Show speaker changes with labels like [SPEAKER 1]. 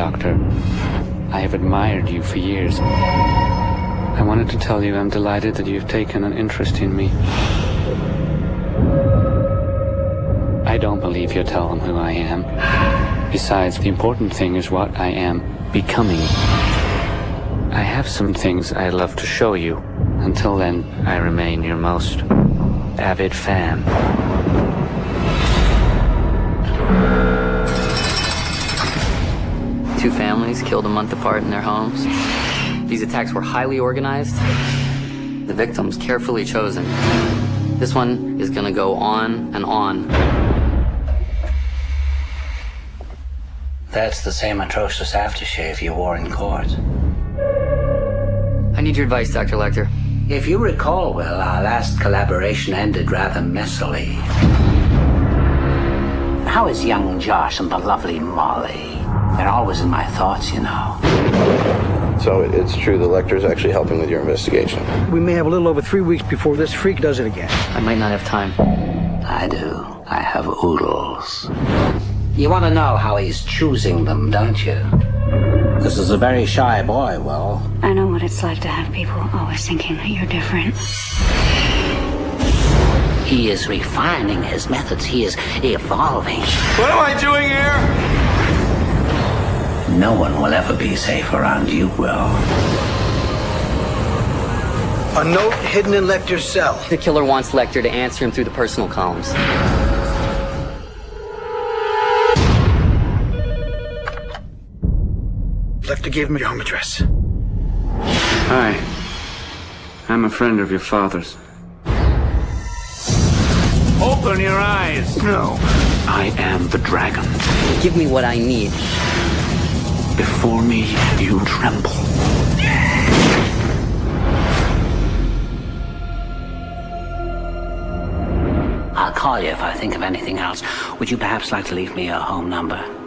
[SPEAKER 1] Doctor. I have admired you for years. I wanted to tell you I'm delighted that you've taken an interest in me. I don't believe you'll tell them who I am. Besides, the important thing is what I am becoming. I have some things I'd love to show you. Until then, I remain your most avid fan.
[SPEAKER 2] Two families killed a month apart in their homes. These attacks were highly organized. The victims carefully chosen. This one is gonna go on and on.
[SPEAKER 3] That's the same atrocious aftershave you wore in court.
[SPEAKER 2] I need your advice, Dr. Lecter.
[SPEAKER 3] If you recall, Will, our last collaboration ended rather messily. How is young Josh and the lovely Molly? They're always in my thoughts, you know.
[SPEAKER 4] So it's true the Lecter's actually helping with your investigation?
[SPEAKER 5] We may have a little over 3 weeks before this freak does it again.
[SPEAKER 2] I might not have time.
[SPEAKER 3] I do. I have oodles. You want to know how he's choosing them, don't you? This is a very shy boy, Will.
[SPEAKER 6] I know what it's like to have people always thinking that you're different.
[SPEAKER 3] He is refining his methods. He is evolving.
[SPEAKER 7] What am I doing here?
[SPEAKER 3] No one will ever be safe around you, Will.
[SPEAKER 5] A note hidden in Lecter's cell.
[SPEAKER 2] The killer wants Lecter to answer him through the personal columns.
[SPEAKER 5] Lecter gave him your home address.
[SPEAKER 1] Hi. I'm a friend of your father's.
[SPEAKER 7] Open your eyes.
[SPEAKER 1] No. I am the dragon.
[SPEAKER 2] Give me what I need.
[SPEAKER 1] Before me, you tremble.
[SPEAKER 3] I'll call you if I think of anything else. Would you perhaps like to leave me your home number?